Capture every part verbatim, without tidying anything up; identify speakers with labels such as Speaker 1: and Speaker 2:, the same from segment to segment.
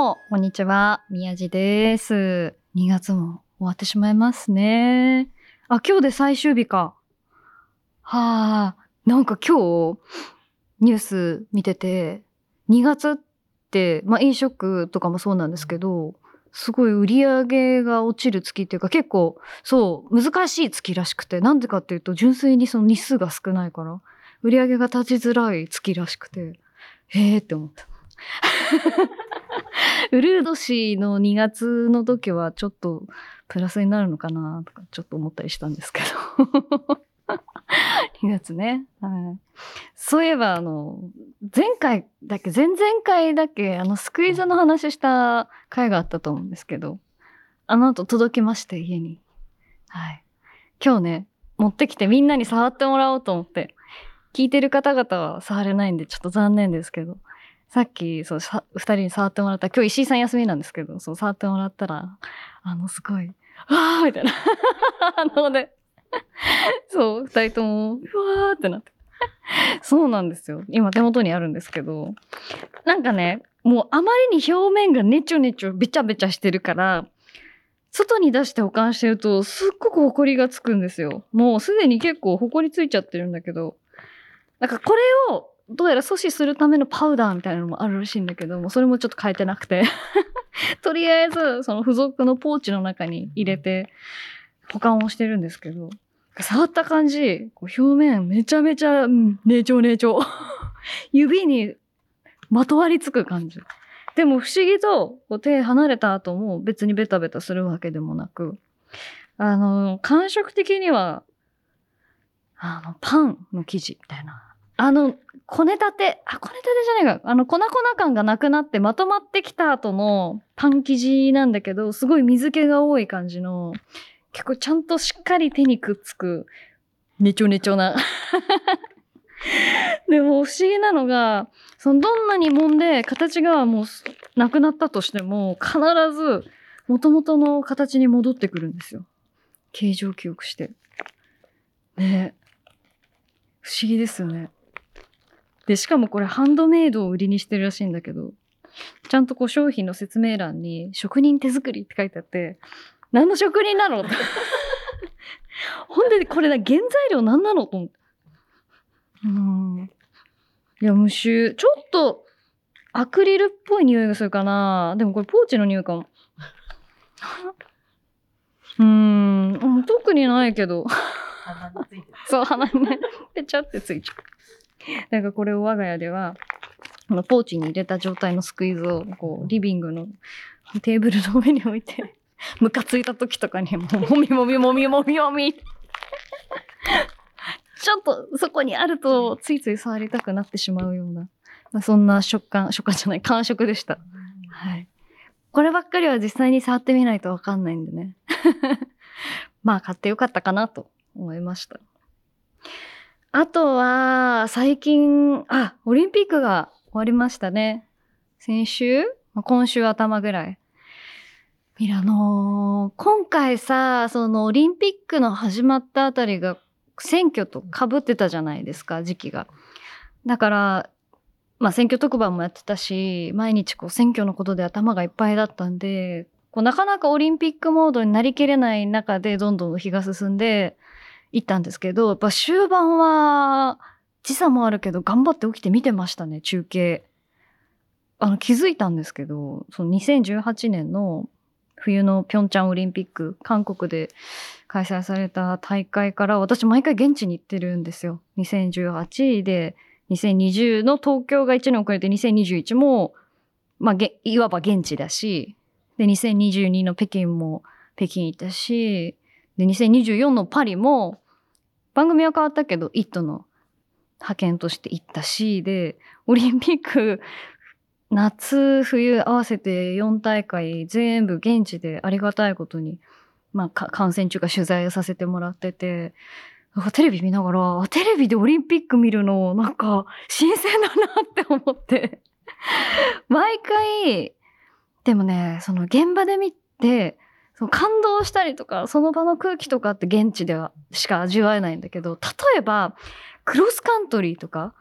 Speaker 1: も、こんにちは。宮地です。にがつも終わってしまいますね。あ、今日で最終日か。はあ、なんか今日、ニュース見てて、にがつって、まあ飲食とかもそうなんですけど、すごい売り上げが落ちる月っていうか結構、そう、難しい月らしくて、なんでかっていうと、純粋にその日数が少ないから、売り上げが立ちづらい月らしくて、へーって思った。ウルー年のにがつの時はちょっとプラスになるのかなとかちょっと思ったりしたんですけどにがつね、はい、そういえばあの前回だっけ前々回だっけあのスクイーズの話した回があったと思うんですけど、あの後届きまして家に、はい、今日ね持ってきてみんなに触ってもらおうと思って、聞いてる方々は触れないんでちょっと残念ですけど、さっきそうさふたりに触ってもらった、今日石井さん休みなんですけど、そう触ってもらったらあのすごいわーみたいなあのねそうふたりともうわーってなってそうなんですよ、今手元にあるんですけど、なんかねもうあまりに表面がネチョネチョべちゃべちゃしてるから外に出して保管してるとすっごくホコリがつくんですよ。もうすでに結構ホコリついちゃってるんだけど、なんかこれをどうやら阻止するためのパウダーみたいなのもあるらしいんだけども、それもちょっと変えてなくてとりあえずその付属のポーチの中に入れて保管をしてるんですけど、触った感じこう表面めちゃめちゃ、うん、ネチョネチョ指にまとわりつく感じでも不思議とこう手離れた後も別にベタベタするわけでもなく、あの感触的にはあのパンの生地みたいな、あのこねたてあこねたてじゃないか、あの粉粉感がなくなってまとまってきた後のパン生地なんだけど、すごい水気が多い感じの、結構ちゃんとしっかり手にくっつくネチョネチョなでも不思議なのが、そのどんなに揉んで形がもうなくなったとしても必ず元々の形に戻ってくるんですよ、形状記憶してね。不思議ですよね。でしかもこれハンドメイドを売りにしてるらしいんだけど、ちゃんとこう商品の説明欄に職人手作りって書いてあって、何の職人なのほんでこれだ原材料何なのと思って、うーん、いや無臭、ちょっとアクリルっぽい匂いがするかな。でもこれポーチの匂いかもうーん、特にないけど鼻についてるそう鼻にねペチャってついちゃう。なんかこれを我が家ではこのポーチに入れた状態のスクイーズをこうリビングのテーブルの上に置いてムカついた時とかにもうもみもみもみもみもみちょっとそこにあるとついつい触りたくなってしまうような、まあ、そんな食感食感じゃない感触でした、はい、こればっかりは実際に触ってみないと分かんないんでねまあ買ってよかったかなと思いました。あとは最近あオリンピックが終わりましたね。先週、まあ、今週頭ぐらい。みらあのー、今回さそのオリンピックの始まったあたりが選挙と被ってたじゃないですか、時期が。だからまあ選挙特番もやってたし、毎日こう選挙のことで頭がいっぱいだったんで、こうなかなかオリンピックモードになりきれない中でどんどん日が進んでいったんですけど、やっぱ終盤は時差もあるけど頑張って起きて見てましたね、中継。あの気づいたんですけど、そのにせんじゅうはちねんの冬のピョンチャンオリンピック、韓国で開催された大会から私毎回現地に行ってるんですよ。にせんじゅうはちでにせんにじゅうの東京がいちねん遅れてにせんにじゅういちも、まあ、いわば現地だし、でにせんにじゅうにの北京も北京行ったし、でにせんにじゅうよんのパリも番組は変わったけどイットの派遣として行ったし、でオリンピック夏冬合わせてよん大会全部現地でありがたいことに、まあ、観戦中か取材させてもらってて、なんかテレビ見ながらテレビでオリンピック見るのなんか新鮮だなって思って毎回。でもねその現場で見てその感動したりとかその場の空気とかって現地ではしか味わえないんだけど、例えばクロスカントリーとか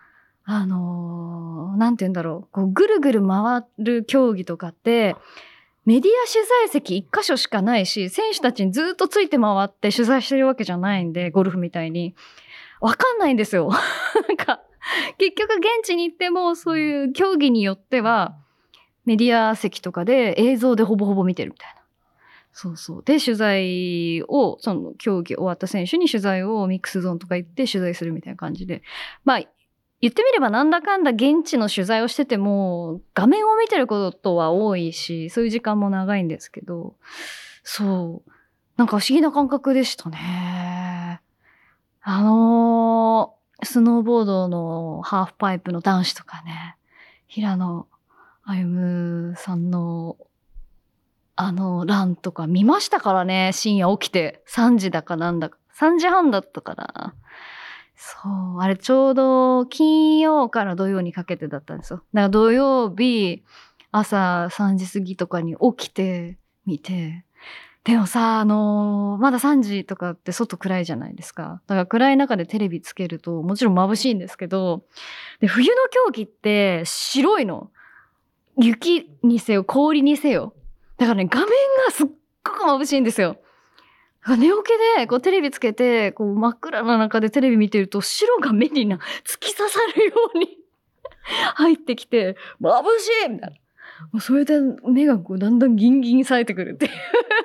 Speaker 1: あのー、なんて言うんだろう、こうぐるぐる回る競技とかって、メディア取材席一箇所しかないし、選手たちにずっとついて回って取材してるわけじゃないんで、ゴルフみたいに。わかんないんですよ。なんか、結局現地に行っても、そういう競技によっては、メディア席とかで映像でほぼほぼ見てるみたいな。そうそう。で、取材を、その競技終わった選手に取材をミックスゾーンとか行って取材するみたいな感じで。まあ、言ってみればなんだかんだ現地の取材をしてても、画面を見てることは多いし、そういう時間も長いんですけど、そう。なんか不思議な感覚でしたね。あのー、スノーボードのハーフパイプの男子とかね、平野歩夢さんのあのランとか見ましたからね、深夜起きてさんじだかなんだか、さんじはんだったかな。そう、あれちょうど金曜から土曜にかけてだったんですよ。だから土曜日朝さんじ過ぎとかに起きて見て、でもさ、あのーまださんじとかって外暗いじゃないですか。だから暗い中でテレビつけるともちろん眩しいんですけど、で冬の競技って白いの。雪にせよ氷にせよ。だからね、画面がすっごく眩しいんですよ。だから寝起きでこうテレビつけてこう真っ暗な中でテレビ見てると白が目にな突き刺さるように入ってきて眩しいみたいな。もうそれで目がこうだんだんギンギン冴えてくるっていう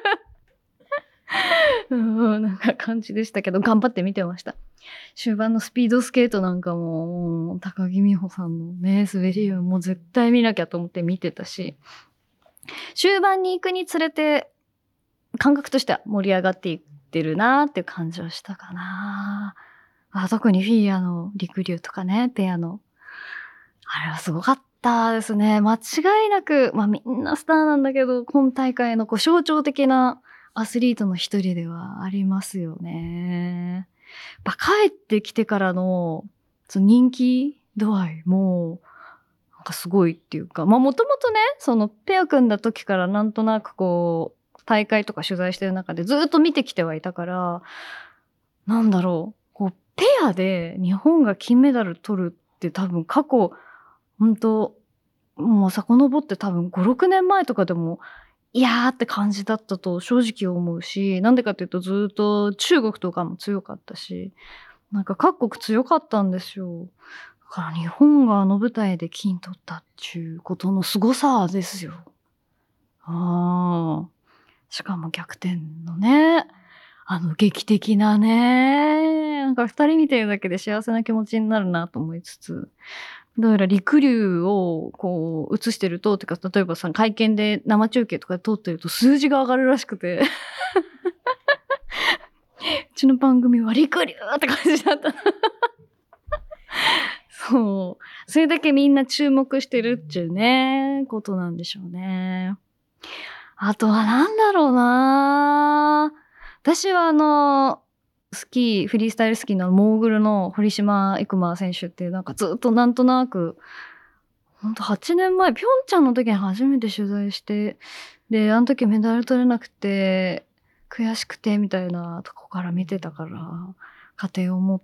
Speaker 1: うん、なんか感じでしたけど頑張って見てました。終盤のスピードスケートなんかも、もう高木美帆さんのね滑りをもう絶対見なきゃと思って見てたし、終盤に行くにつれて感覚としては盛り上がっていってるなーっていう感じはしたかな。あ、特にフィギュアの陸竜とかね、ペアのあれはすごかったですね。間違いなく、まあみんなスターなんだけど、今大会のこう象徴的なアスリートの一人ではありますよね。やっぱ帰ってきてからのその人気度合いもなんかすごいっていうか、まあもともとね、そのペア組んだ時からなんとなくこう大会とか取材してる中でずっと見てきてはいたから、なんだろう、こうペアで日本が金メダル取るって多分過去本当もう遡って多分ご、ろくねんまえとかでもいやーって感じだったと正直思うし、なんでかっていうとずっと中国とかも強かったし、なんか各国強かったんですよ。だから日本があの舞台で金取ったっていうことの凄さですよ。ああ。しかも逆転のね、あの劇的なね、なんか二人見てるだけで幸せな気持ちになるなと思いつつ、どうやら陸竜をこう映してると、てか例えばさ会見で生中継とかで撮ってると数字が上がるらしくてうちの番組は陸竜って感じだったそうそれだけみんな注目してるっていうねことなんでしょうね。あとはなんだろうな、私はあのスキーフリースタイルスキーのモーグルの堀島行真選手ってなんかずっとなんとなくほんとはちねんまえピョンチャンの時に初めて取材して、であの時メダル取れなくて悔しくてみたいなとこから見てたから家庭を持って、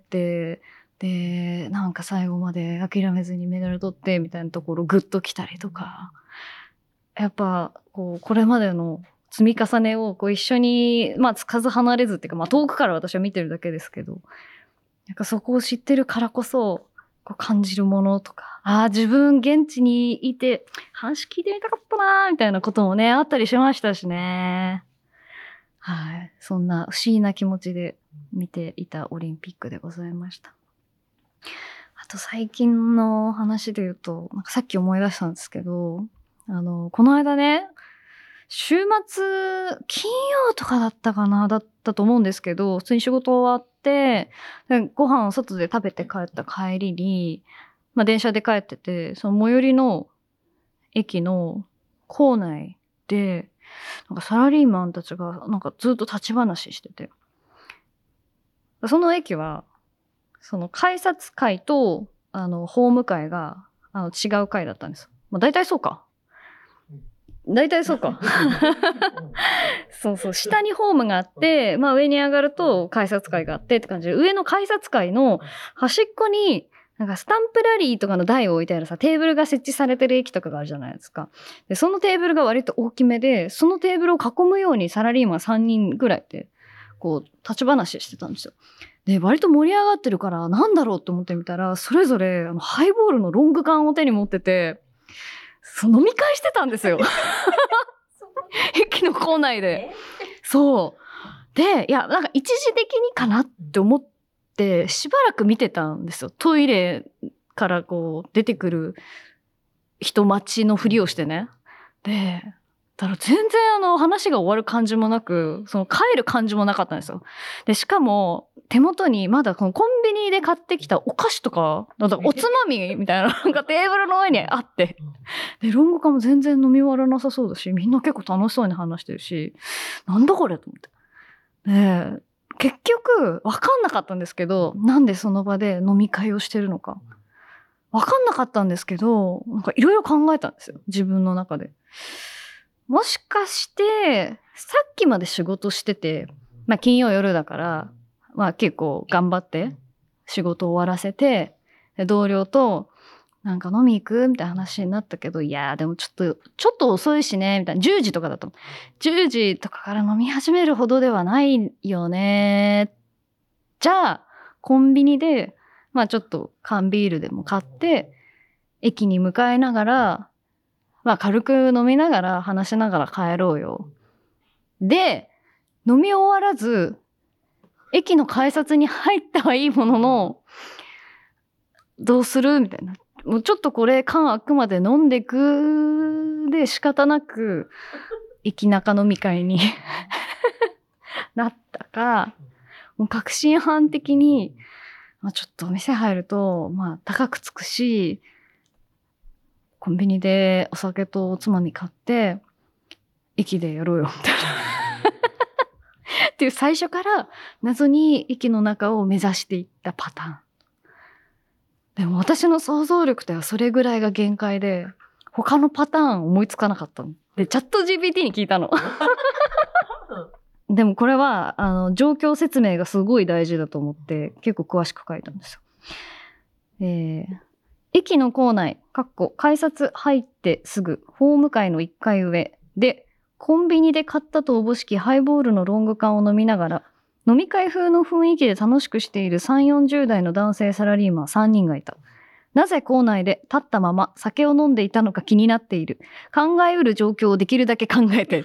Speaker 1: でなんか最後まで諦めずにメダル取ってみたいなところグッときたりとか、やっぱこうこれまでの積み重ねをこう一緒に、まあ、つかず離れずっていうか、まあ、遠くから私は見てるだけですけど、なんかそこを知ってるからこそこう感じるものとか、ああ自分現地にいて話聞いてみたかったなーみたいなこともねあったりしましたしね。はい、そんな不思議な気持ちで見ていたオリンピックでございました。あと最近の話で言うと、なんかさっき思い出したんですけど、あのこの間ね、週末金曜とかだったかなだったと思うんですけど、普通に仕事終わってでご飯を外で食べて帰った帰りに、まあ、電車で帰ってて、その最寄りの駅の構内でなんかサラリーマンたちがなんかずっと立ち話してて、その駅はその改札階とあのホーム階があの違う階だったんです。まあ、大体そうか大体そうかそうそう、下にホームがあって、まあ上に上がると改札階があってって感じで、上の改札階の端っこになんかスタンプラリーとかの台を置いてあるさ、テーブルが設置されてる駅とかがあるじゃないですか。で、そのテーブルが割と大きめで、そのテーブルを囲むようにサラリーマンさんにんぐらいで、こう、立ち話してたんですよ。で、割と盛り上がってるから、なんだろうと思ってみたら、それぞれ、あの、ハイボールのロング缶を手に持ってて、そう、飲み会してたんですよ。駅の構内で。そう。で、いや、なんか一時的にかなって思って、しばらく見てたんですよ。トイレからこう、出てくる人待ちのふりをしてね。で、だから全然あの話が終わる感じもなく、その帰る感じもなかったんですよ。で、しかも手元にまだこのコンビニで買ってきたお菓子とか、なんかおつまみみたいななんかテーブルの上にあって、で、ロング缶も全然飲み終わらなさそうだし、みんな結構楽しそうに話してるし、なんだこれと思って。で、結局わかんなかったんですけど、なんでその場で飲み会をしてるのか。わかんなかったんですけど、なんかいろいろ考えたんですよ。自分の中で。もしかして、さっきまで仕事してて、まあ金曜夜だから、まあ結構頑張って仕事を終わらせて、で同僚となんか飲み行くみたいな話になったけど、いやーでもちょっと、ちょっと遅いしね、みたいな。じゅうじとかだと。じゅうじとかから飲み始めるほどではないよね。じゃあ、コンビニで、まあちょっと缶ビールでも買って、駅に向かいながら、まあ軽く飲みながら話しながら帰ろうよ。で、飲み終わらず、駅の改札に入ったはいいものの、どうするみたいな。もうちょっとこれ缶開くまで飲んでくで仕方なく、駅中飲み会になったか、もう確信犯的に、まあ、ちょっとお店入ると、まあ高くつくし、コンビニでお酒とおつまみ買って、駅でやろうよ、みたいな。っていう最初から謎に駅の中を目指していったパターン。でも私の想像力ではそれぐらいが限界で、他のパターン思いつかなかったの。で、チャット ジーピーティー に聞いたの。でもこれは、あの、状況説明がすごい大事だと思って、結構詳しく書いたんですよ。えー駅の構内、かっこ改札入ってすぐ、ホーム階のいっかい上で、コンビニで買ったとおぼしきハイボールのロング缶を飲みながら、飲み会風の雰囲気で楽しくしているさんじゅう、よんじゅう代の男性サラリーマンさんにんがいた。なぜ構内で立ったまま酒を飲んでいたのか気になっている。考えうる状況をできるだけ考えて。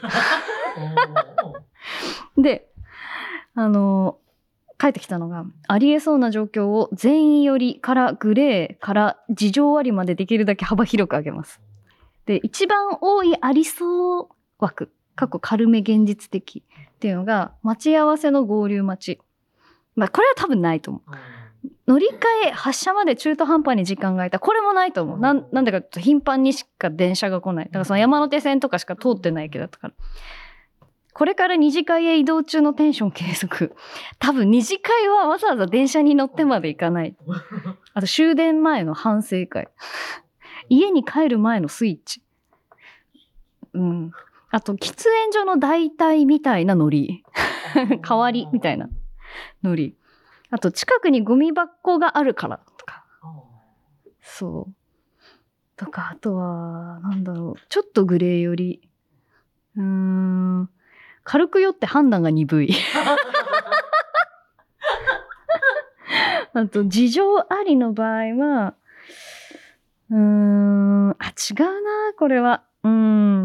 Speaker 1: で、あの、帰ってきたのが、ありえそうな状況を全員よりからグレーから事情ありまでできるだけ幅広く上げます。で、一番多いありそう枠、過去軽め現実的っていうのが、待ち合わせの合流待ち。まあ、これは多分ないと思う。乗り換え、発車まで中途半端に時間が空いた。これもないと思う。なん、なんだか頻繁にしか電車が来ない。だからその山手線とかしか通ってない駅だったから。これから二次会へ移動中のテンション継続。多分二次会はわざわざ電車に乗ってまで行かない。あと終電前の反省会。家に帰る前のスイッチ。うん。あと喫煙所の代替みたいなノリ。代わりみたいなノリ。あと近くにゴミ箱があるからとか。そう。とか、あとは、なんだろう。ちょっとグレーより。うーん。軽く酔って判断が鈍い。あと、事情ありの場合は、うーん、あ、違うな、これは。うん、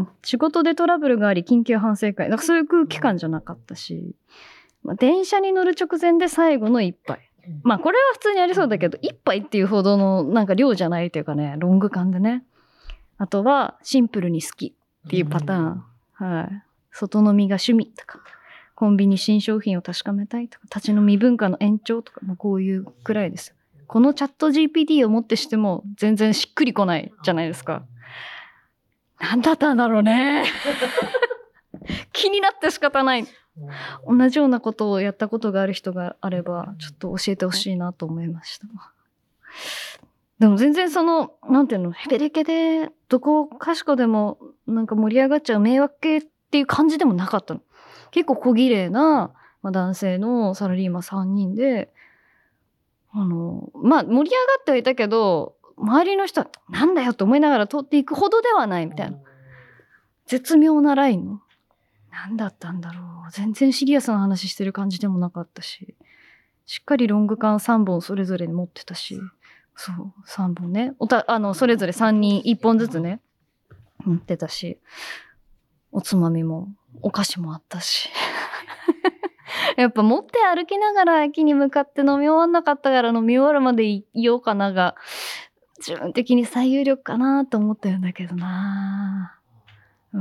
Speaker 1: 仕事でトラブルがあり、緊急反省会。なんかそういう空気感じゃなかったし、まあ、電車に乗る直前で最後の一杯。まあ、これは普通にありそうだけど、一杯っていうほどのなんか量じゃないというかね、ロング缶でね。あとは、シンプルに好きっていうパターン。はい。外飲みが趣味とか、コンビニ新商品を確かめたいとか、立ち飲み文化の延長とか、もうこういうくらいです。このチャット ジーピーティー をもってしても全然しっくりこないじゃないですか。なんだったんだろうね。気になって仕方ない。同じようなことをやったことがある人があれば、ちょっと教えてほしいなと思いました。でも全然その、なんていうの、ヘベレケで、どこかしこでもなんか盛り上がっちゃう迷惑系っていう感じでもなかったの。結構小綺麗な、まあ、男性のサラリーマンさんにんで、 あのまあ盛り上がってはいたけど、周りの人はなんだよと思いながら通っていくほどではないみたいな、絶妙なラインの何だったんだろう。全然シリアスな話してる感じでもなかったし、しっかりロング缶さんぼんそれぞれ持ってたし、そうさんぼんね、おたあのそれぞれさんにんいっぽんずつね持ってたし、おつまみもお菓子もあったしやっぱ持って歩きながら駅に向かって飲み終わんなかったから飲み終わるまでいようかなが自分的に最有力かなと思ってるんだけどな。うん。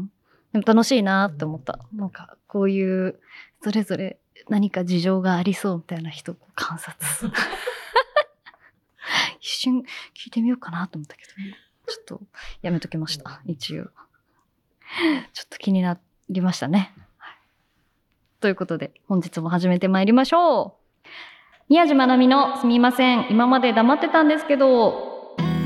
Speaker 1: でも楽しいなって思った。なんかこういうそれぞれ何か事情がありそうみたいな人を観察一瞬聞いてみようかなと思ったけど、ちょっとやめときました。一応ちょっと気になりましたね。ということで本日も始めてまいりましょう。宮地まなみのすみません今まで黙ってたんですけど。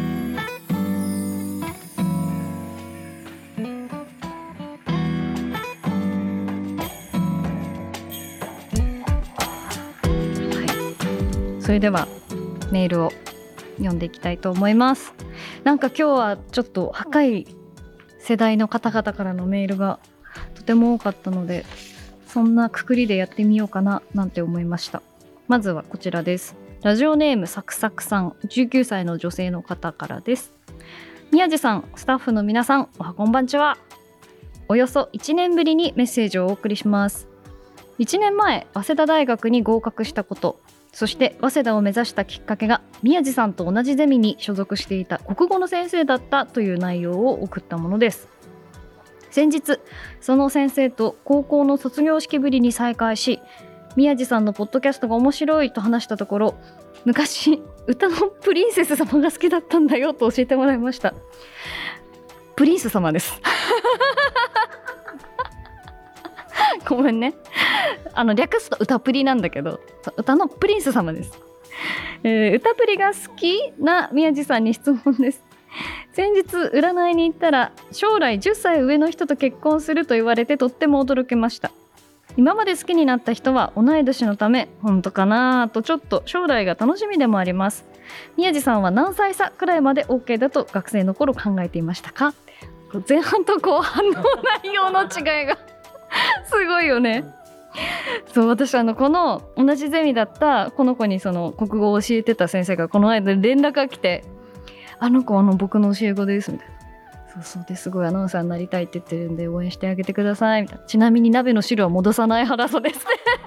Speaker 1: それではメールを読んでいきたいと思います。なんか今日はちょっと若い世代の方々からのメールがとても多かったので、そんなくくりでやってみようかななんて思いました。まずはこちらです。ラジオネームサクサクさん、じゅうきゅうさいの女性の方からです。宮地さん、スタッフの皆さん、おはこんばんちは。およそいちねんぶりにメッセージをお送りします。いちねんまえ早稲田大学に合格したこと、そして早稲田を目指したきっかけが宮地さんと同じゼミに所属していた国語の先生だったという内容を送ったものです。先日その先生と高校の卒業式ぶりに再会し、宮地さんのポッドキャストが面白いと話したところ、昔歌のプリンセス様が好きだったんだよと教えてもらいました。プリンス様ですごめんね、あの略すと歌プリなんだけど、歌のプリンス様です。えー、歌プリが好きな宮地さんに質問です。先日占いに行ったら将来じゅっさい上の人と結婚すると言われてとっても驚きました。今まで好きになった人は同い年のため本当かなとちょっと将来が楽しみでもあります。宮地さんは何歳差くらいまで OK だと学生の頃考えていましたか。前半と後半の内容の違いがすごいよね。そう私あのこの同じゼミだったこの子にその国語を教えてた先生がこの間連絡が来て、あの子あの僕の教え子ですみたいな、そうそうですごいアナウンサーになりたいって言ってるんで応援してあげてくださいみたいな、ちなみに鍋の汁は戻さない派だそうです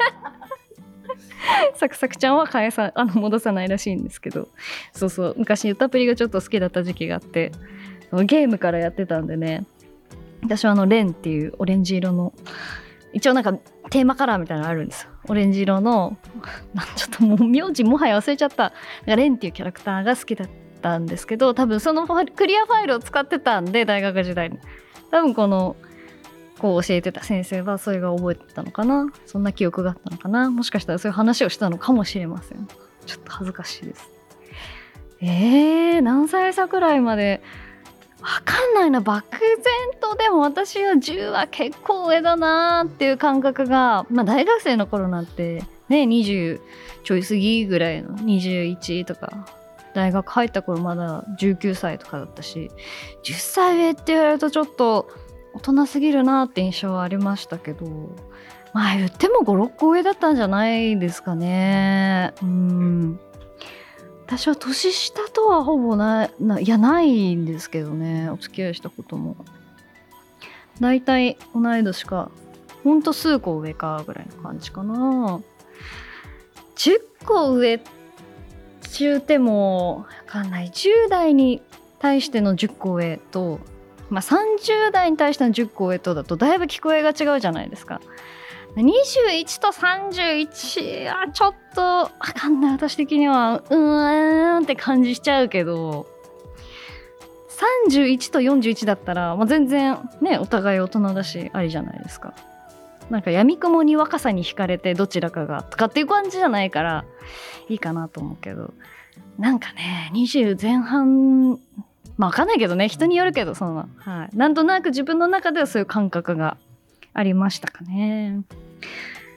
Speaker 1: サクサクちゃんは返さあの戻さないらしいんですけど、そうそう昔歌プリがちょっと好きだった時期があって、ゲームからやってたんでね、私はあのレンっていうオレンジ色の一応なんかテーマカラーみたいなのあるんですよ。オレンジ色のちょっともう名字もはや忘れちゃった、レンっていうキャラクターが好きだったんですけど、多分そのクリアファイルを使ってたんで大学時代に多分このこう教えてた先生はそれが覚えてたのかな、そんな記憶があったのかな、もしかしたらそういう話をしたのかもしれません。ちょっと恥ずかしいです。えー、何歳差くらいまでわかんないな。漠然とでも私はじゅうは結構上だなっていう感覚が、まあ大学生の頃なんてねにじゅうちょい過ぎぐらいのにじゅういちとか、大学入った頃まだじゅうきゅうさいとかだったし、じゅっさい上って言われるとちょっと大人すぎるなって印象はありましたけど、まあ言ってもご、ろっこ上だったんじゃないですかね。うん、私は年下とはほぼないないやないんですけどね、お付き合いしたこともだいたい同い年かほんと数個上かぐらいの感じかな。じゅっこ上って言ってもわかんない、じゅう代に対してのじゅっこ上と、まあ、さんじゅう代に対してのじゅっこ上とだとだいぶ聞こえが違うじゃないですか。にじゅういちとさんじゅういちはちょっとわかんない、私的にはうーんって感じしちゃうけど、さんじゅういちとよんじゅういちだったら、まあ、全然ねお互い大人だしありじゃないですか。なんか闇雲に若さに惹かれてどちらかがとかっていう感じじゃないからいいかなと思うけど、なんかねにじゅう前半、まあわかんないけどね、人によるけど、その、はい、なんとなく自分の中ではそういう感覚がありましたかね。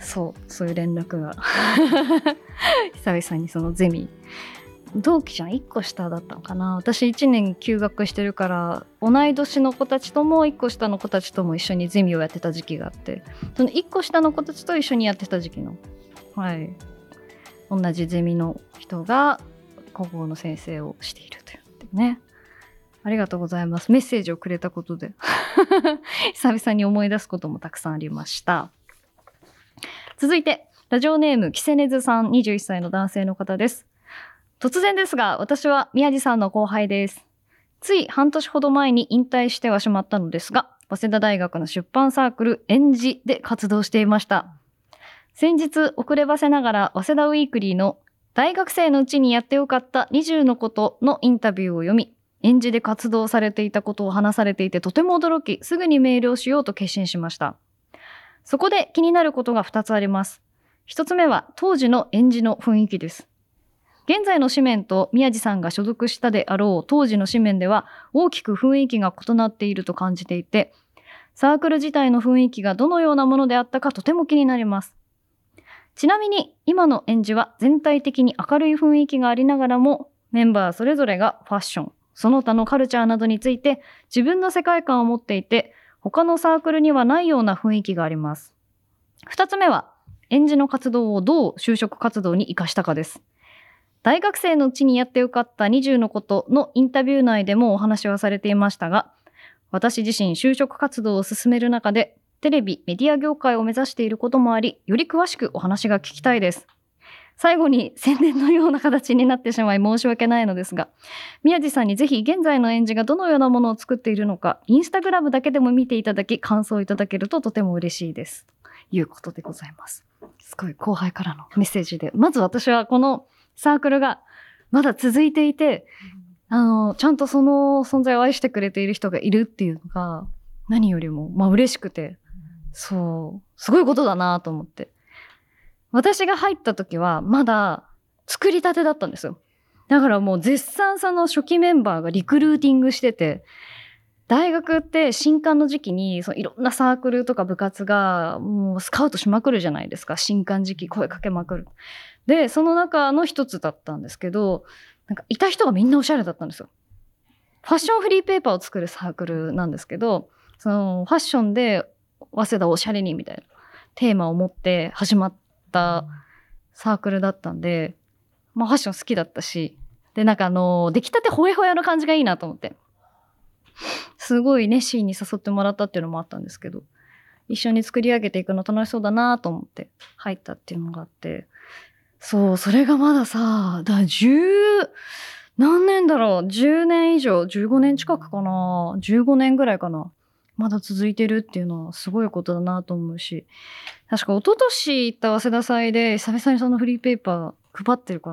Speaker 1: そうそういう連絡が久々にそのゼミ同期じゃんいっこ下だったのかな。私いちねん休学してるから同い年の子たちともいっこ下の子たちとも一緒にゼミをやってた時期があって、そのいっこ下の子たちと一緒にやってた時期のはい同じゼミの人が国語の先生をしているというね。ありがとうございます。メッセージをくれたことで久々に思い出すこともたくさんありました。続いてラジオネームキセネズさん、にじゅういっさいの男性の方です。突然ですが、私は宮地さんの後輩です。つい半年ほど前に引退してはしまったのですが、早稲田大学の出版サークルエンジで活動していました。先日遅ればせながら早稲田ウィークリーの大学生のうちにやってよかったにじゅうのことのインタビューを読み、エンジで活動されていたことを話されていてとても驚き、すぐにメールをしようと決心しました。そこで気になることがふたつあります。ひとつめは当時のエンジの雰囲気です。現在の紙面と宮地さんが所属したであろう当時の紙面では大きく雰囲気が異なっていると感じていて、サークル自体の雰囲気がどのようなものであったかとても気になります。ちなみに今のエンジは全体的に明るい雰囲気がありながらも、メンバーそれぞれがファッション、その他のカルチャーなどについて自分の世界観を持っていて、他のサークルにはないような雰囲気があります。二つ目はエンジの活動をどう就職活動に生かしたかです。大学生のうちにやってよかったにじゅうのことのインタビュー内でもお話はされていましたが、私自身就職活動を進める中でテレビ、メディア業界を目指していることもあり、より詳しくお話が聞きたいです。最後に宣伝のような形になってしまい申し訳ないのですが、宮地さんにぜひ現在のエンジがどのようなものを作っているのか、インスタグラムだけでも見ていただき感想いただけるととても嬉しいです。ということでございます。すごい後輩からのメッセージで、まず私はこのサークルがまだ続いていて、あのちゃんとその存在を愛してくれている人がいるっていうのが何よりもまあ嬉しくて、そうすごいことだなと思って。私が入った時はまだ作りたてだったんですよ。だからもう絶賛その初期メンバーがリクルーティングしてて、大学って新歓の時期にそのいろんなサークルとか部活がもうスカウトしまくるじゃないですか。新歓時期声かけまくる。でその中の一つだったんですけど、なんかいた人がみんなおしゃれだったんですよ。ファッションフリーペーパーを作るサークルなんですけど、そのファッションで早稲田おしゃれにみたいなテーマを持って始まったサークルだったんで、まあ、ファッション好きだったし、でなんかあの出来たてほやほやの感じがいいなと思って、すごい熱心に誘ってもらったっていうのもあったんですけど、一緒に作り上げていくの楽しそうだなと思って入ったっていうのがあって、そうそれがまださ、だじゅう何年だろう、じゅうねん以上、じゅうごねん近くかな、じゅうごねんぐらいかな、まだ続いてるっていうのはすごいことだなと思うし、確か一昨年行った早稲田祭で久々にそのフリーペーパー配ってるから、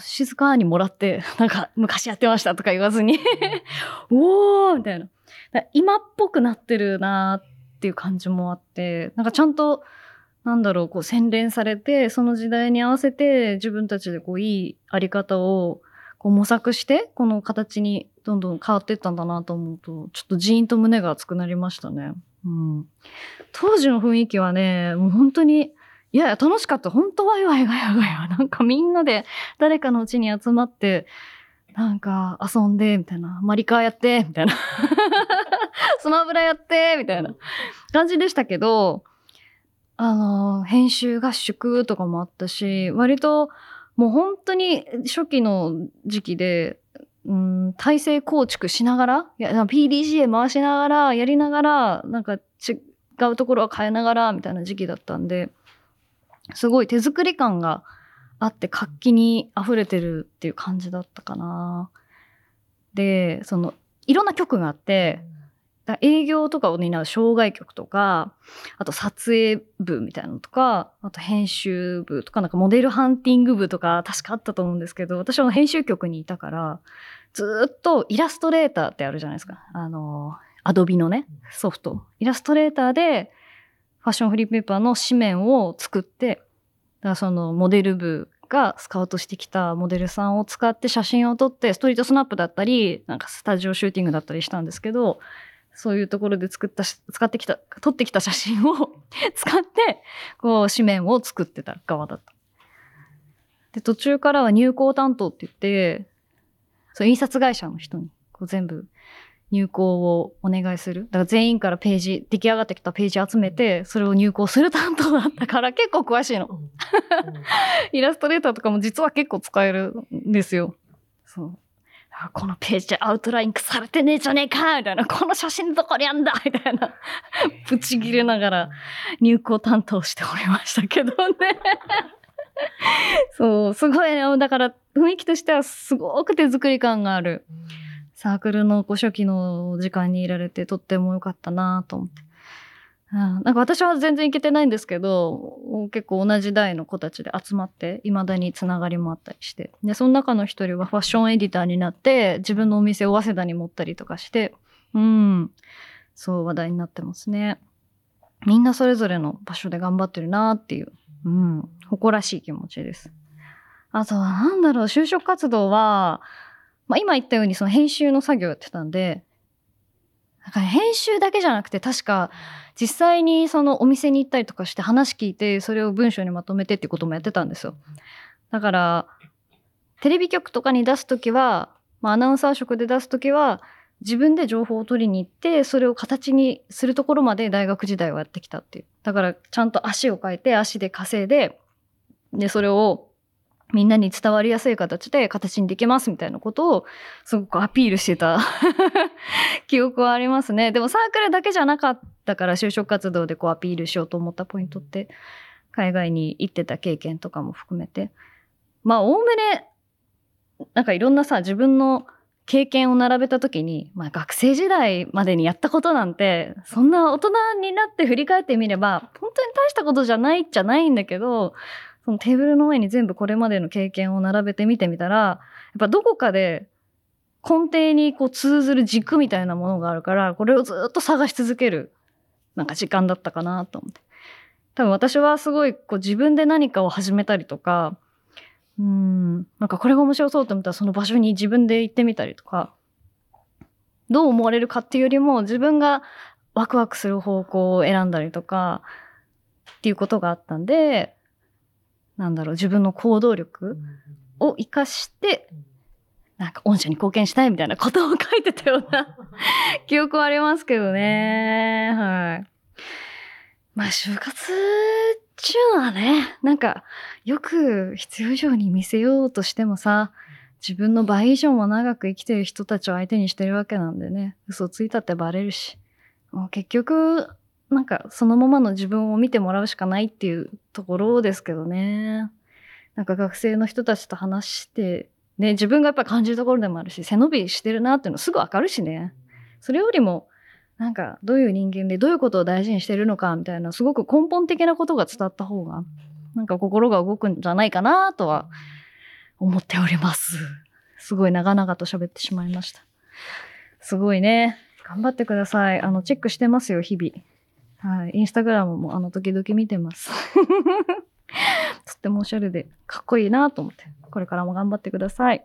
Speaker 1: 静かにもらって、なんか昔やってましたとか言わずにおーみたいな、今っぽくなってるなっていう感じもあって、なんかちゃんとなんだろう、こう洗練されて、その時代に合わせて自分たちでこういいあり方をこう模索してこの形にどんどん変わっていったんだなと思うと、ちょっとジーンと胸が熱くなりましたね。うん、当時の雰囲気はね、もう本当にいやいや楽しかった。本当ワイワイガヤガヤ、なんかみんなで誰かの家に集まってなんか遊んでみたいな、マリカーやってみたいなスマブラやってみたいな感じでしたけど、あの編集合宿とかもあったし、割ともう本当に初期の時期で、うん、体制構築しながら、いや ピーディーシー 回しながらやりながら、なんか違うところは変えながらみたいな時期だったんで、すごい手作り感があって活気に溢れてるっていう感じだったかな。でそのいろんな局があって、営業とかを担う障害局とか、あと撮影部みたいなのとか、あと編集部とか、なんかモデルハンティング部とか確かあったと思うんですけど、私は編集局にいたからずっとイラストレーターってあるじゃないですか、あのアドビのねソフト、イラストレーターでファッションフリーペーパーの紙面を作って、だからそのモデル部がスカウトしてきたモデルさんを使って写真を撮って、ストリートスナップだったりなんかスタジオシューティングだったりしたんですけど、 そういうところで作ったし使ってきた撮ってきた写真を使ってこう紙面を作ってた側だった。で途中からは入稿担当って言ってそう印刷会社の人にこう全部入稿をお願いする。だから全員からページ出来上がってきたページ集めてそれを入稿する担当だったから結構詳しいの。イラストレーターとかも実は結構使えるんですよ。そうこのページでアウトラインされてねえじゃねえかみたいな、この写真どこにあんだみたいなぶち切れながら入稿担当しておりましたけどねそうすごいね。だから雰囲気としてはすごく手作り感があるサークルの初期の時間にいられてとっても良かったなと思って、うん、なんか私は全然行けてないんですけど結構同じ代の子たちで集まって未だにつながりもあったりして、でその中の一人はファッションエディターになって自分のお店を早稲田に持ったりとかして、うんそう話題になってますね。みんなそれぞれの場所で頑張ってるなっていう、うん、誇らしい気持ちです。あとはなんだろう、就職活動は、まあ、今言ったようにその編集の作業やってたんで、だから編集だけじゃなくて確か実際にそのお店に行ったりとかして話聞いてそれを文章にまとめてっていうこともやってたんですよ。だからテレビ局とかに出すときは、まあ、アナウンサー職で出すときは自分で情報を取りに行ってそれを形にするところまで大学時代はやってきたっていう。だからちゃんと足を変えて足で稼いで、でそれをみんなに伝わりやすい形で形にできますみたいなことをすごくアピールしてた記憶はありますね。でもサークルだけじゃなかったから就職活動でこうアピールしようと思ったポイントって海外に行ってた経験とかも含めて、まあおおむねなんかいろんなさ自分の経験を並べた時に、まあ、学生時代までにやったことなんてそんな大人になって振り返ってみれば本当に大したことじゃないじゃないんだけど、そのテーブルの上に全部これまでの経験を並べてみてみたらやっぱどこかで根底にこう通ずる軸みたいなものがあるから、これをずっと探し続けるなんか時間だったかなと思って。多分私はすごいこう自分で何かを始めたりとか、うーんなんかこれが面白そうと思ったらその場所に自分で行ってみたりとか、どう思われるかっていうよりも自分がワクワクする方向を選んだりとかっていうことがあったんで、なんだろう自分の行動力を生かしてなんか御社に貢献したいみたいなことを書いてたような記憶はありますけどね。はい。まあ就活っていうのはね、なんかよく必要以上に見せようとしてもさ、自分の倍以上も長く生きてる人たちを相手にしてるわけなんでね、嘘ついたってバレるし、もう結局なんかそのままの自分を見てもらうしかないっていうところですけどね。なんか学生の人たちと話してね、自分がやっぱ感じるところでもあるし、背伸びしてるなっていうのすぐわかるしね。それよりもなんかどういう人間でどういうことを大事にしてるのかみたいなすごく根本的なことが伝わった方がなんか心が動くんじゃないかなとは思っております。すごい長々と喋ってしまいました。すごいね。頑張ってください。あのチェックしてますよ日々。はい、インスタグラムもあの時々見てます。とってもおしゃれでかっこいいなと思って、これからも頑張ってください。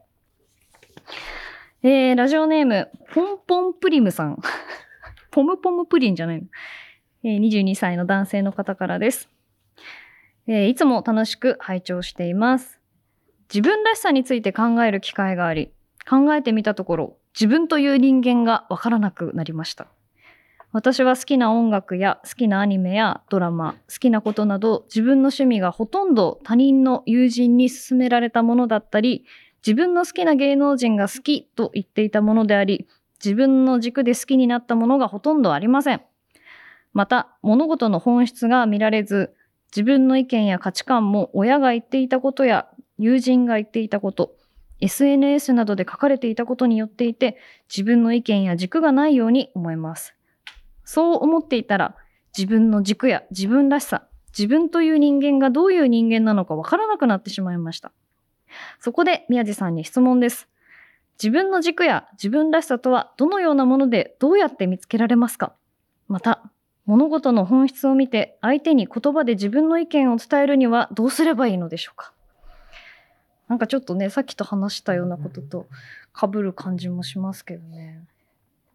Speaker 1: えー、ラジオネームポンポンプリムさん。ポムポムプリンじゃないの。えー、にじゅうにさいの男性の方からです。えー、いつも楽しく拝聴しています。自分らしさについて考える機会があり、考えてみたところ、自分という人間がわからなくなりました。私は好きな音楽や好きなアニメやドラマ、好きなことなど自分の趣味がほとんど他人の友人に勧められたものだったり、自分の好きな芸能人が好きと言っていたものであり、自分の軸で好きになったものがほとんどありません。また、物事の本質が見られず、自分の意見や価値観も親が言っていたことや友人が言っていたこと、エスエヌエス などで書かれていたことによっていて、自分の意見や軸がないように思えます。そう思っていたら、自分の軸や自分らしさ、自分という人間がどういう人間なのかわからなくなってしまいました。そこで宮地さんに質問です。自分の軸や自分らしさとはどのようなものでどうやって見つけられますか？また、物事の本質を見て相手に言葉で自分の意見を伝えるにはどうすればいいのでしょうか？なんかちょっとね、さっきと話したようなことと被る感じもしますけどね。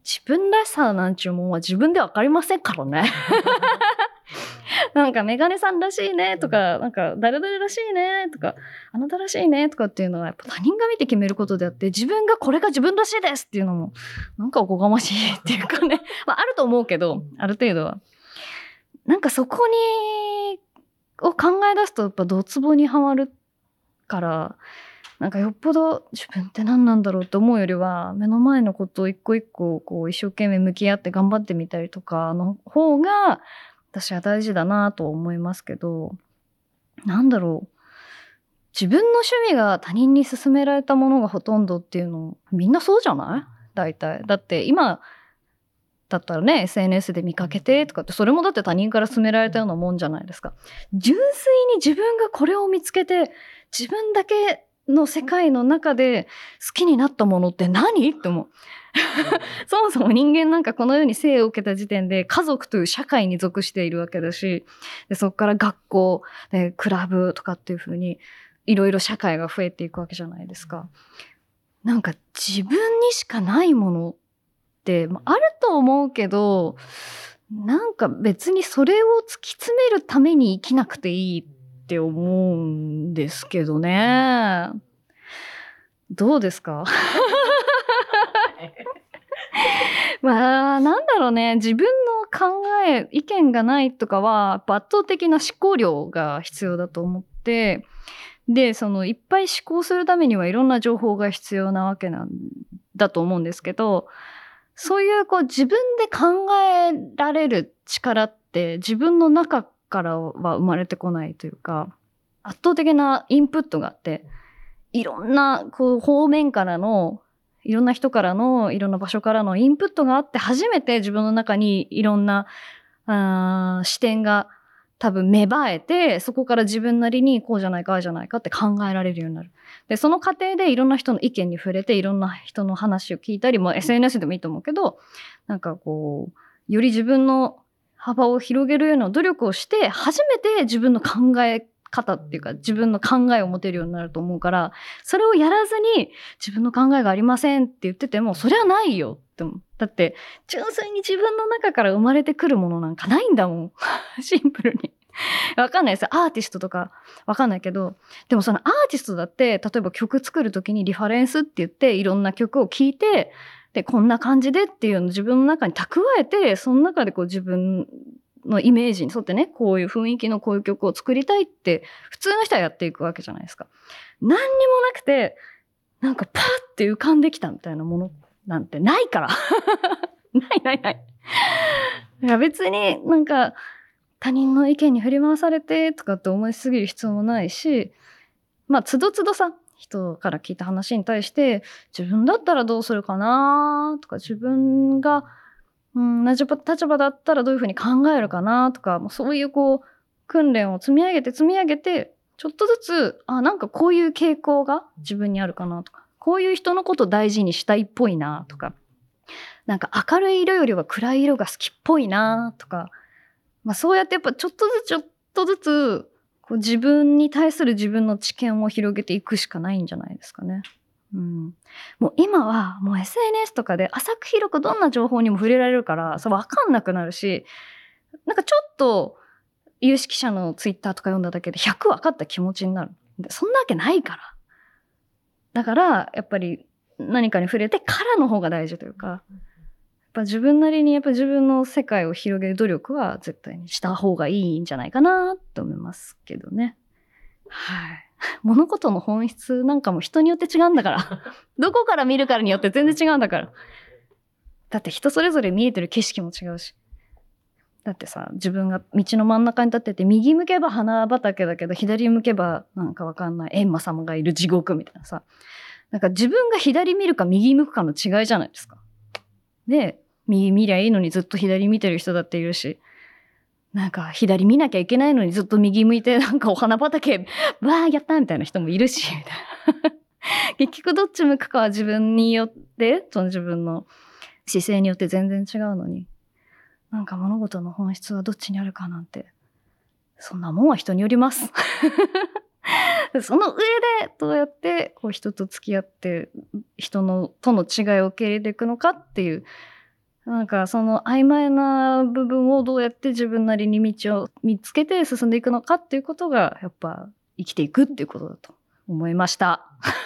Speaker 1: 自分らしさなんちゅうもんは自分でわかりませんからね。なんかメガネさんらしいねとか、なんか誰々らしいねとか、あなたらしいねとかっていうのはやっぱ他人が見て決めることであって、自分がこれが自分らしいですっていうのもなんかおこがましいっていうかね、まああると思うけど、ある程度は。なんかそこにを考え出すとやっぱドツボにはまるから、なんかよっぽど自分って何なんだろうと思うよりは、目の前のことを一個一個こう一生懸命向き合って頑張ってみたりとかの方が私は大事だなと思いますけど、なんだろう。自分の趣味が他人に勧められたものがほとんどっていうの、みんなそうじゃない？大体。だって今だったらね、エスエヌエス で見かけてとかって、それもだって他人から勧められたようなもんじゃないですか。純粋に自分がこれを見つけて、自分だけの世界の中で好きになったものって何？って思う。そもそも人間なんかこの世に生を受けた時点で家族という社会に属しているわけだし、でそこから学校でクラブとかっていう風にいろいろ社会が増えていくわけじゃないですか。なんか自分にしかないものってあると思うけど、なんか別にそれを突き詰めるために生きなくていいって思うんですけどね。どうですか？まあ、なんだろうね。自分の考え、意見がないとかは、圧倒的な思考量が必要だと思って、で、そのいっぱい思考するためにはいろんな情報が必要なわけなんだと思うんですけど、そういうこう自分で考えられる力って自分の中からは生まれてこないというか、圧倒的なインプットがあって、いろんなこう方面からのいろんな人からのいろんな場所からのインプットがあって初めて自分の中にいろんなあ視点が多分芽生えて、そこから自分なりにこうじゃないかああじゃないかって考えられるようになる。でその過程でいろんな人の意見に触れていろんな人の話を聞いたりも エスエヌエス でもいいと思うけど、なんかこうより自分の幅を広げるような努力をして初めて自分の考え方っていうか自分の考えを持てるようになると思うから、それをやらずに自分の考えがありませんって言っててもそれはないよって思う。だって純粋に自分の中から生まれてくるものなんかないんだもん。シンプルに。わかんないですよ。アーティストとかわかんないけど、でもそのアーティストだって例えば曲作るときにリファレンスって言っていろんな曲を聴いて、でこんな感じでっていうのを自分の中に蓄えて、その中でこう自分のイメージに沿ってね、こういう雰囲気のこういう曲を作りたいって普通の人はやっていくわけじゃないですか。何にもなくてなんかパーって浮かんできたみたいなものなんてないからないないない。いや別になんか他人の意見に振り回されてとかって思いすぎる必要もないし、まあつどつどさ人から聞いた話に対して自分だったらどうするかなとか、自分がうん、同じ立場だったらどういうふうに考えるかなとか、もうそういうこう訓練を積み上げて積み上げて、ちょっとずつあなんかこういう傾向が自分にあるかなとか、こういう人のこと大事にしたいっぽいなとか、なんか明るい色よりは暗い色が好きっぽいなとか、まあ、そうやってやっぱちょっとずつちょっとずつこう自分に対する自分の知見を広げていくしかないんじゃないですかね。うん、もう今はもう エスエヌエス とかで浅く広くどんな情報にも触れられるからそう分かんなくなるし、なんかちょっと有識者のツイッターとか読んだだけでひゃく分かった気持ちになる。でそんなわけないから。だからやっぱり何かに触れてからの方が大事というか、やっぱ自分なりにやっぱ自分の世界を広げる努力は絶対にした方がいいんじゃないかなと思いますけどね。はい。物事の本質なんかも人によって違うんだからどこから見るからによって全然違うんだから。だって人それぞれ見えてる景色も違うし、だってさ自分が道の真ん中に立ってて右向けば花畑だけど左向けばなんかわかんない閻魔様がいる地獄みたいなさ、なんか自分が左見るか右向くかの違いじゃないですか。で右見りゃいいのにずっと左見てる人だっているし、なんか左見なきゃいけないのにずっと右向いてなんかお花畑わーやったみたいな人もいるしみたいな結局どっち向くかは自分によってその自分の姿勢によって全然違うのに、なんか物事の本質はどっちにあるかなんてそんなもんは人によりますその上でどうやってこう人と付き合って人のとの違いを受け入れていくのかっていうなんかその曖昧な部分をどうやって自分なりに道を見つけて進んでいくのかっていうことがやっぱ生きていくっていうことだと思いました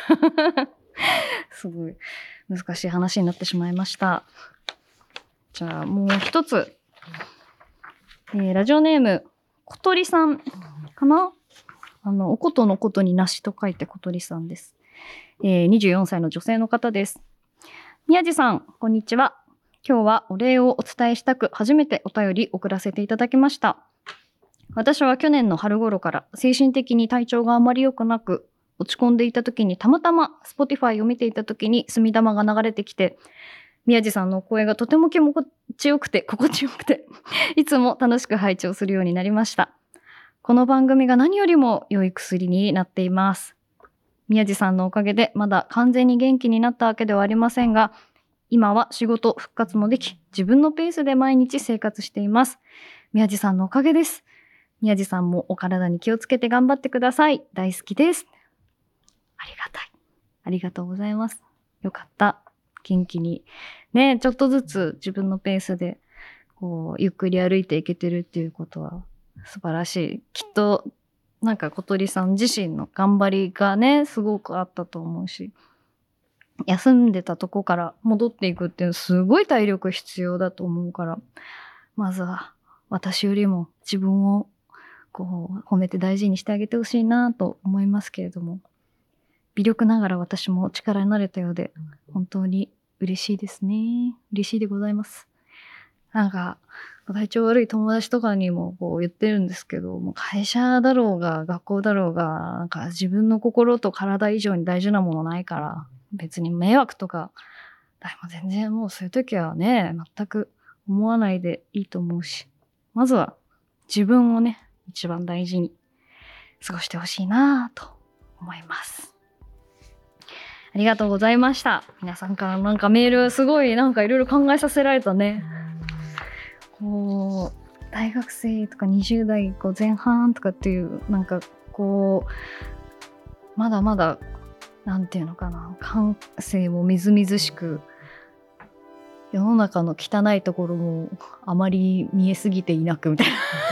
Speaker 1: すごい難しい話になってしまいました。じゃあもう一つ、えー、ラジオネーム小鳥さんかな。あのおことのことになしと書いて小鳥さんです。えー、にじゅうよんさいの女性の方です。宮地さんこんにちは。今日はお礼をお伝えしたく初めてお便り送らせていただきました。私は去年の春頃から精神的に体調があまり良くなく落ち込んでいた時にたまたま Spotify を見ていた時に墨玉が流れてきて、宮地さんの声がとても気持ちよくて心地よくていつも楽しく拝聴するようになりました。この番組が何よりも良い薬になっています。宮地さんのおかげでまだ完全に元気になったわけではありませんが、今は仕事復活もでき、自分のペースで毎日生活しています。宮地さんのおかげです。宮地さんもお体に気をつけて頑張ってください。大好きです。ありがたい。ありがとうございます。よかった。元気に。ね、ちょっとずつ自分のペースで、こう、ゆっくり歩いていけてるっていうことは素晴らしい。きっと、なんか小鳥さん自身の頑張りがね、すごくあったと思うし。休んでたとこから戻っていくっていうのすごい体力必要だと思うから、まずは私よりも自分をこう褒めて大事にしてあげてほしいなと思いますけれども、微力ながら私も力になれたようで本当に嬉しいですね。嬉しいでございます。なんか体調悪い友達とかにもこう言ってるんですけど、もう会社だろうが学校だろうが、なんか自分の心と体以上に大事なものないから、別に迷惑とか、でも全然もうそういう時はね、全く思わないでいいと思うし、まずは自分をね、一番大事に過ごしてほしいなと思います。ありがとうございました。皆さんからなんかメールすごいなんかいろいろ考えさせられたね。こう、大学生とかにじゅう代こう前半とかっていう、なんかこう、まだまだなんていうのかな、感性もみずみずしく、世の中の汚いところもあまり見えすぎていなくみたい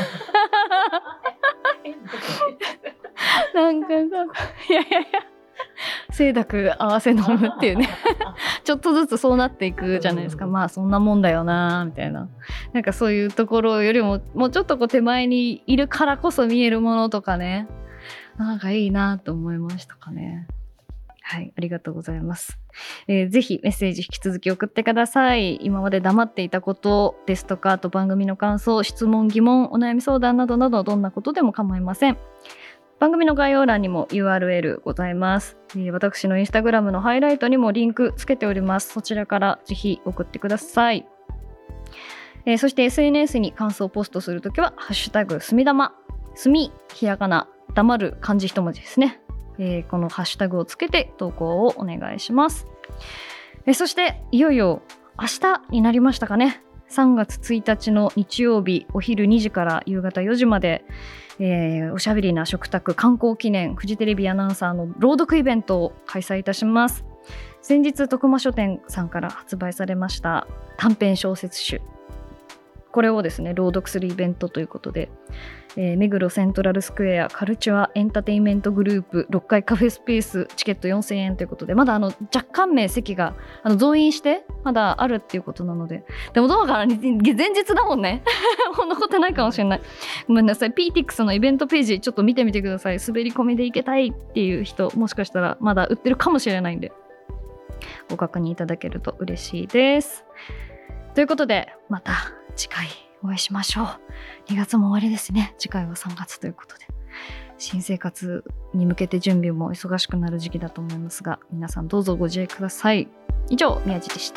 Speaker 1: ななんかいやいやいや清濁合わせ飲むっていうねちょっとずつそうなっていくじゃないですか。まあそんなもんだよなみたいな、なんかそういうところよりももうちょっとこう手前にいるからこそ見えるものとかね、なんかいいなと思いましたかね。はい、ありがとうございます。えー、ぜひメッセージ引き続き送ってください。今まで黙っていたことですとか、あと番組の感想、質問、疑問、お悩み相談などなどどんなことでも構いません。番組の概要欄にも ユーアールエル ございます。えー、私のインスタグラムのハイライトにもリンクつけております。そちらからぜひ送ってください。えー、そして エスエヌエス に感想をポストするときはハッシュタグすみだま、すみひらがな、黙る漢字一文字ですね。えー、このハッシュタグをつけて投稿をお願いします。えー、そしていよいよ明日になりましたかね。さんがつついたちの日曜日お昼にじから夕方よじまで、えー、おしゃべりな食卓観光記念フジテレビアナウンサーの朗読イベントを開催いたします。先日徳間書店さんから発売されました短編小説集、これをですね朗読するイベントということで、えー、目黒セントラルスクエアカルチュアエンターテインメントグループろっかいカフェスペースチケットよんせんえんということで、まだあの若干名席があの増員してまだあるっていうことなので、でもどうかな、前日だもんねこんなことないかもしれない、ごめんなさい。 ピーティックス のイベントページちょっと見てみてください。滑り込みで行けたいっていう人、もしかしたらまだ売ってるかもしれないんでご確認いただけると嬉しいです。ということでまた次回お会いしましょう。にがつも終わりですね。次回はさんがつということで、新生活に向けて準備も忙しくなる時期だと思いますが、皆さんどうぞご自愛ください。以上、宮地でした。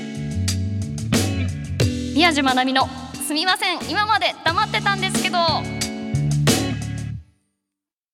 Speaker 1: 宮地まなみのすみません今まで黙ってたんですけど。